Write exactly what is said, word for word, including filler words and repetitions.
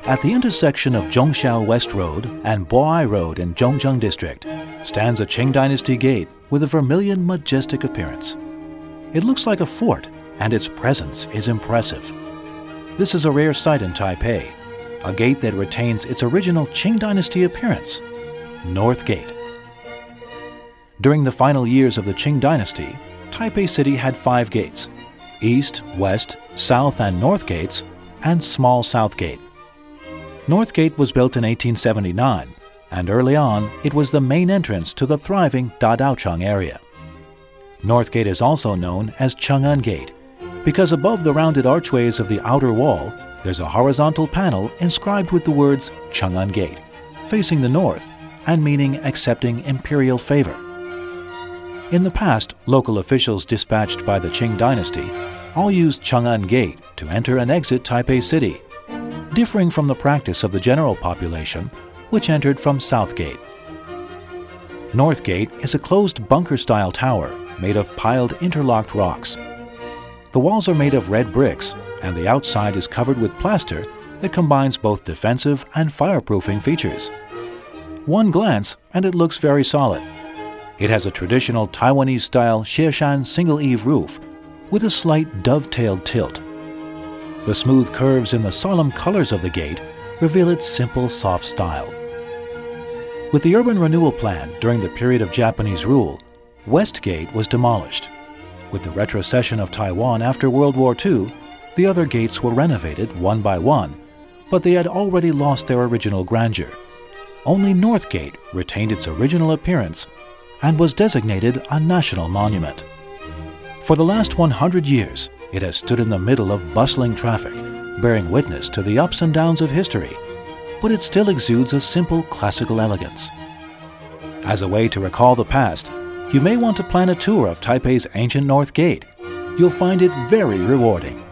At the intersection of Zhongxiao West Road and Boai Road in Zhongzheng District stands a Qing Dynasty gate with a vermilion, majestic appearance. It looks like a fort, and its presence is impressive. This is a rare sight in Taipei, a gate that retains its original Qing Dynasty appearance, North Gate. During the final years of the Qing Dynasty, Taipei City had five gates: East, West, South, and North Gates, and Small South Gate. North Gate was built in eighteen seventy-nine, and early on it was the main entrance to the thriving Dadaocheng area. North Gate is also known as Chang'an Gate because above the rounded archways of the outer wall there's a horizontal panel inscribed with the words Chang'an Gate, facing the north and meaning accepting imperial favor. In the past, local officials dispatched by the Qing Dynasty all used Chang'an Gate to enter and exit Taipei City, differing from the practice of the general population, which entered from South Gate. North Gate is a closed bunker-style tower made of piled interlocked rocks. The walls are made of red bricks, and the outside is covered with plaster that combines both defensive and fireproofing features. One glance and it looks very solid. It has a traditional Taiwanese-style Xieshan single-eave roof with a slight dovetailed tilt. The smooth curves in the solemn colors of the gate reveal its simple, soft style. With the urban renewal plan during the period of Japanese rule, West Gate was demolished. With the retrocession of Taiwan after World War Two, the other gates were renovated one by one, but they had already lost their original grandeur. Only North Gate retained its original appearance and was designated a national monument. For the last one hundred years, it has stood in the middle of bustling traffic, bearing witness to the ups and downs of history, but it still exudes a simple classical elegance. As a way to recall the past, you may want to plan a tour of Taipei's ancient North Gate. You'll find it very rewarding.